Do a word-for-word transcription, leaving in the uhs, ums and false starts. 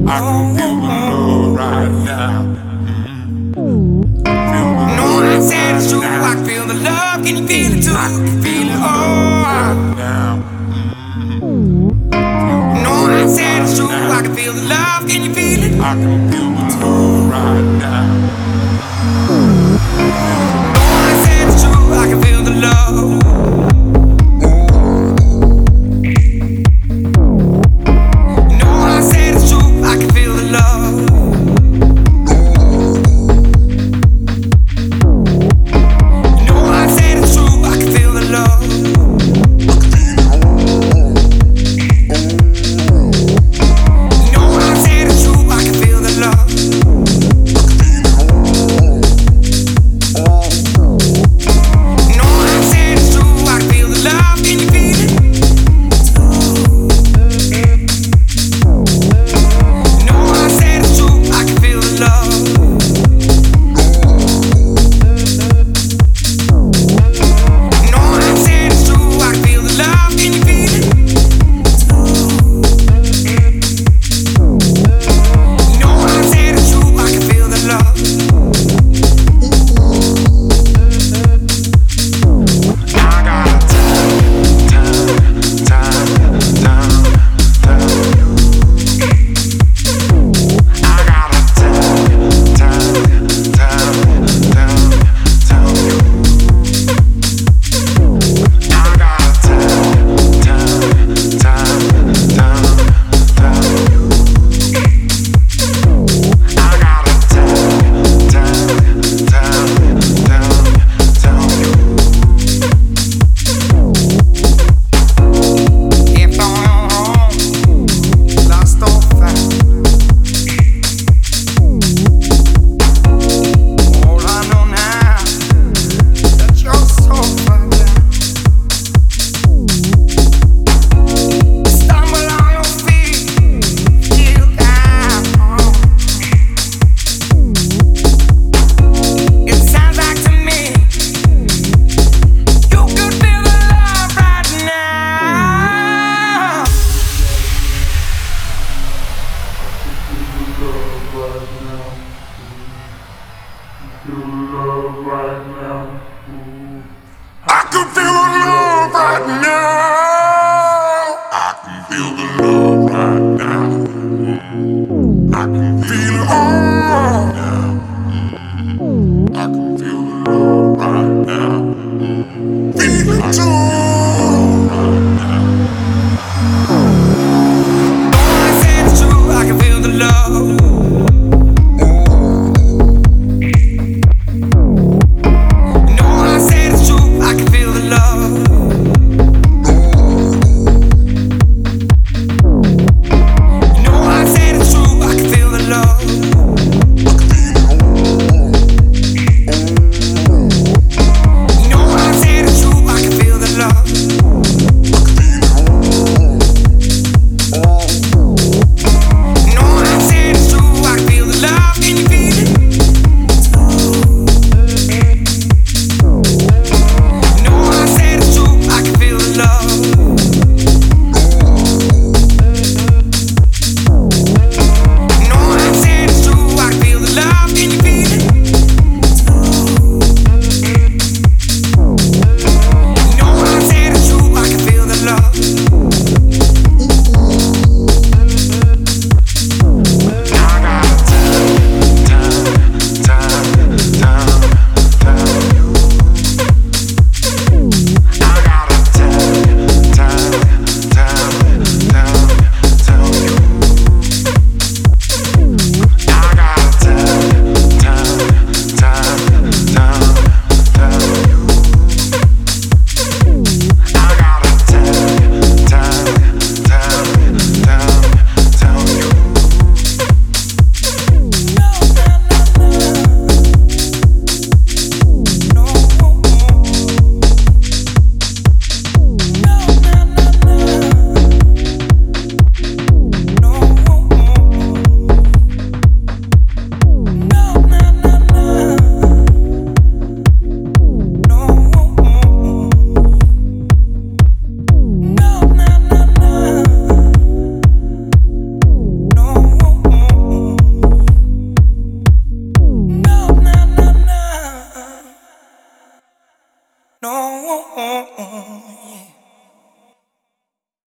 I can feel the love right now. Feel the No, love I said it's true. right I can feel the love. Can you feel it too? I can Feel it. right Oh. now. No, I said it's true. I can feel the love. Can you feel it? I can feel the love right now. No, I said it's true. I can feel the love. No, I said it's true. I can feel the love. No, I said it's true. I can feel the love. No, I said it's true. I can feel the love. No, I said it's true. I can feel the love. Can you feel it? No, I said it's true. I can feel the love. No, I said it's true. I can feel the love. Can you feel it? No, I said it's true. I can feel the love. I got time, time, time, time, time. I got a time, time, time, time, time. I got a time, time, time, time, time. I got a time, time, time, time, time. If I'm wrong, lost or found, all I know now that you're so far down. Stumble on your feet, feel down. It sounds like to me you could feel the love right now. Feel the love right now.